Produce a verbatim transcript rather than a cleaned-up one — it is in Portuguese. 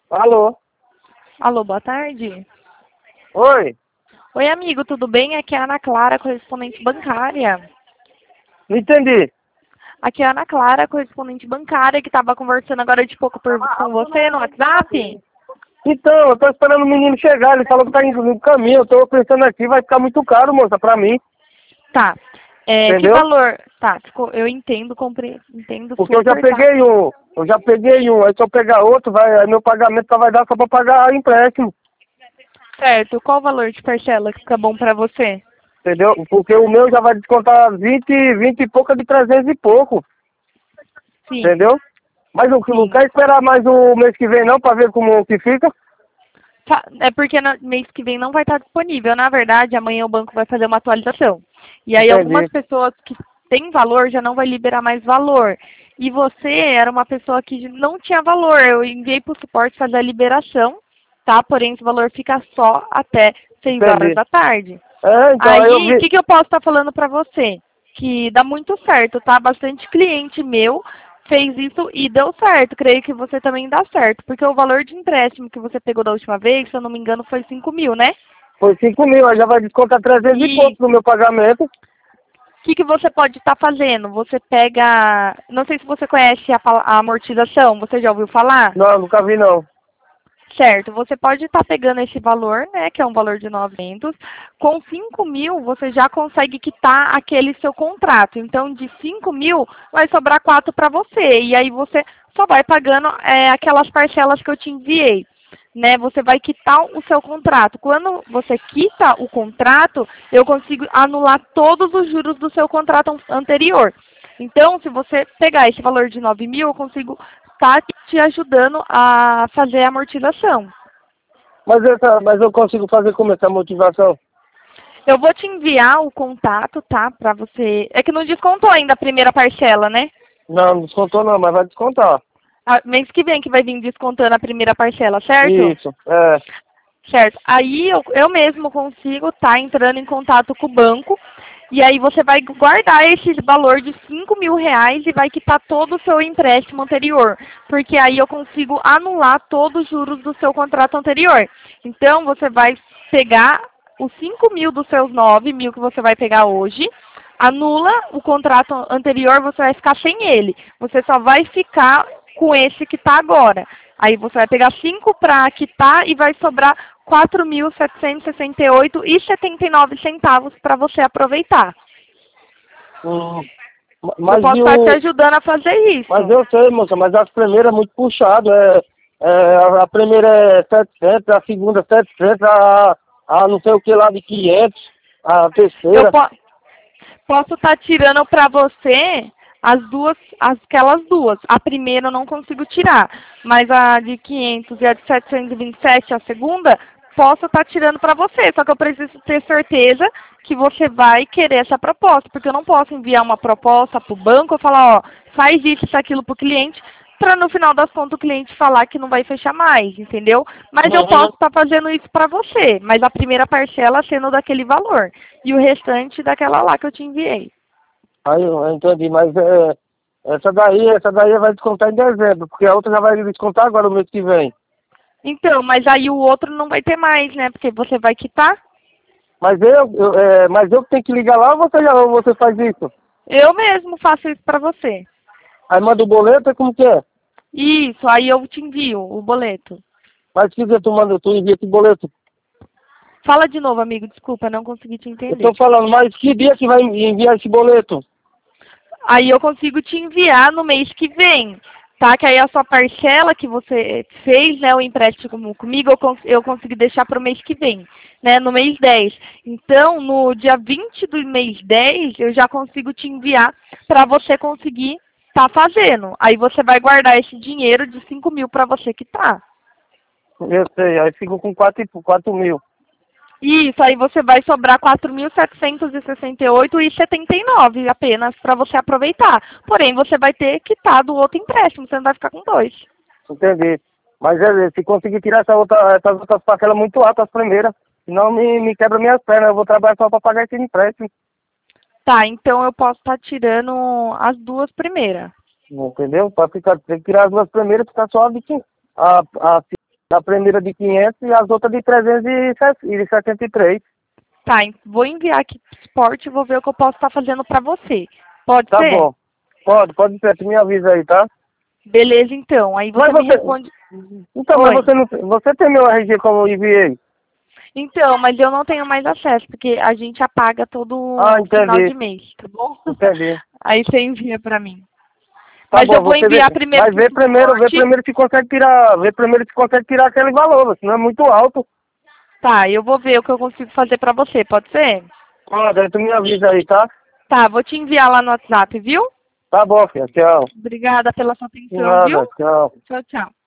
Alô? Alô, boa tarde. Oi? Oi, amigo, tudo bem? Aqui é a Ana Clara, correspondente bancária. Não entendi. Aqui é a Ana Clara, correspondente bancária, que estava conversando agora de pouco por, com você no WhatsApp. Então, eu tô esperando o menino chegar, ele falou que tá indo no caminho, eu tô pensando aqui, vai ficar muito caro, moça, pra mim, Tá. É, que entendeu? valor? Tá, ficou- eu entendo, compre, entendo Porque eu já super, tá? peguei um, eu já peguei um, aí se eu pegar outro, vai, aí meu pagamento só vai dar só pra pagar empréstimo, Certo, qual o valor de parcela que fica bom pra você? entendeu? Porque o meu já vai descontar vinte, vinte e pouco de trezentos e pouco, Sim, entendeu? Mas eu não sim. quero esperar mais o mês que vem não, pra ver como que fica, Tá, é porque no mês que vem não vai estar disponível. Na verdade, amanhã o banco vai fazer uma atualização. E aí algumas entendi. pessoas que têm valor já não vai liberar mais valor. E você era uma pessoa que não tinha valor. Eu enviei para o suporte fazer a liberação, tá? Porém, esse valor fica só até seis horas Entendi. da tarde. É, então, aí eu Aí, o vi. que, que eu posso estar falando para você? Que dá muito certo, tá? Bastante cliente meu fez isso e deu certo. Creio que você também dá certo. Porque o valor de empréstimo que você pegou da última vez, se eu não me engano, foi cinco mil, né? Foi cinco mil, aí já vai descontar trezentos e E pouco no meu pagamento. o que, que você pode estar fazendo? Você pega. Não sei se você conhece a, pala- a amortização, você já ouviu falar? Não, nunca vi não. Certo, você pode estar pegando esse valor, né, que é um valor de novecentos. Com cinco mil, você já consegue quitar aquele seu contrato. Então, de cinco mil, vai sobrar quatro para você. E aí você só vai pagando é, aquelas parcelas que eu te enviei. Né, você vai quitar o seu contrato. Quando você quita o contrato, eu consigo anular todos os juros do seu contrato an- anterior. Então, se você pegar esse valor de nove mil, eu consigo estar te ajudando a fazer a amortização. Mas, essa, mas eu consigo fazer como essa motivação? Eu vou te enviar o contato, tá? Pra você. É que não descontou ainda a primeira parcela, né? Não, não descontou não, mas vai descontar. Ah, mês que vem que vai vir descontando a primeira parcela, certo? Isso, é. Certo. Aí eu, eu mesmo consigo estar entrando em contato com o banco. E aí você vai guardar esse valor de cinco mil reais e vai quitar todo o seu empréstimo anterior. Porque aí eu consigo anular todos os juros do seu contrato anterior. Então você vai pegar os cinco mil dos seus nove mil que você vai pegar hoje, anula o contrato anterior, você vai ficar sem ele. Você só vai ficar com esse que está agora. Aí você vai pegar cinco para quitar e vai sobrar quatro mil setecentos e sessenta e oito e setenta e nove centavos para você aproveitar. Hum, ma- Eu mas posso e estar te o. ajudando a fazer Mas isso. eu sei, moça, mas as primeiras é muito puxado. É, é, a, a primeira é setecentos, a segunda setecentos, a, a não sei o que lá de quinhentos, a Eu terceira. po posso estar tirando para você as duas, as- aquelas duas. A primeira eu não consigo tirar, mas a de quinhentos e a de setecentos e vinte e sete, a segunda, posso estar tirando para você. Só que eu preciso ter certeza que você vai querer essa proposta, porque eu não posso enviar uma proposta para o banco e falar, ó, faz isso, isso, aquilo para o cliente, para no final das contas o cliente falar que não vai fechar mais, entendeu? Mas eu Uhum. posso estar fazendo isso para você, mas a primeira parcela sendo daquele valor e o restante daquela lá que eu te enviei. Aí eu entendi, mas é, essa daí, essa daí vai descontar em dezembro, porque a outra já vai descontar agora o mês que vem. Então, mas aí o outro não vai ter mais, né? Porque você vai quitar. Mas eu, eu é, mas eu que tenho que ligar lá ou você, já, ou você faz isso? Eu mesmo faço isso para você. Aí manda o boleto, é como que é? Isso, aí eu te envio o boleto. Mas se quiser tu manda, tu envia esse boleto. Fala de novo, amigo, desculpa, não consegui te Eu tô entender. falando, mas que dia que vai enviar esse boleto? Aí eu consigo te enviar no mês que vem, tá? Que aí a sua parcela que você fez, né, o empréstimo comigo, eu, cons eu consigo deixar para o mês que vem, né, no mês dez. Então, no dia vinte do mês dez, eu já consigo te enviar para você conseguir tá fazendo. Aí você vai guardar esse dinheiro de cinco mil para você quitar. Eu sei, aí fico com quatro, e- quatro mil. Isso, aí você vai sobrar quatro mil setecentos e sessenta e oito e setenta e nove apenas para você aproveitar. Porém, você vai ter quitado o outro empréstimo, você não vai ficar com dois. Entendi. Mas é, se conseguir tirar essa outra, essas outras parcelas muito altas, as primeiras, senão me, me quebra minhas pernas, eu vou trabalhar só para pagar esse empréstimo. Tá, então eu posso estar tirando as duas primeiras. Entendeu? Para ficar, tem que tirar as duas primeiras, ficar só a, vinte, a, a A primeira de quinhentos e as outras de trezentos e setenta e três. Tá, en- vou enviar aqui pro esporte e vou ver o que eu posso estar fazendo pra você. Pode Tá ser? bom. Pode, pode ser, tu me avisa aí, tá? Beleza, então. Aí você, Mas me você... responde. Então, Oi. mas você não você tem meu R G como eu enviei? Então, mas eu não tenho mais acesso, porque a gente apaga todo Ah, final de entendi. mês, tá bom? Entendi. Aí você envia pra mim. Tá Mas eu bom, vou você vê, enviar primeiro mas pro vê primeiro, vê suporte. primeiro se consegue tirar, vê primeiro se consegue tirar aquele valor, senão é muito alto. Tá, eu vou ver o que eu consigo fazer pra você, pode ser? Pode, aí tu me avisa aí, tá? Tá, vou te enviar lá no WhatsApp, viu? Tá bom, filha, tchau. Obrigada pela sua De atenção, viu? nada, tchau. Tchau, tchau.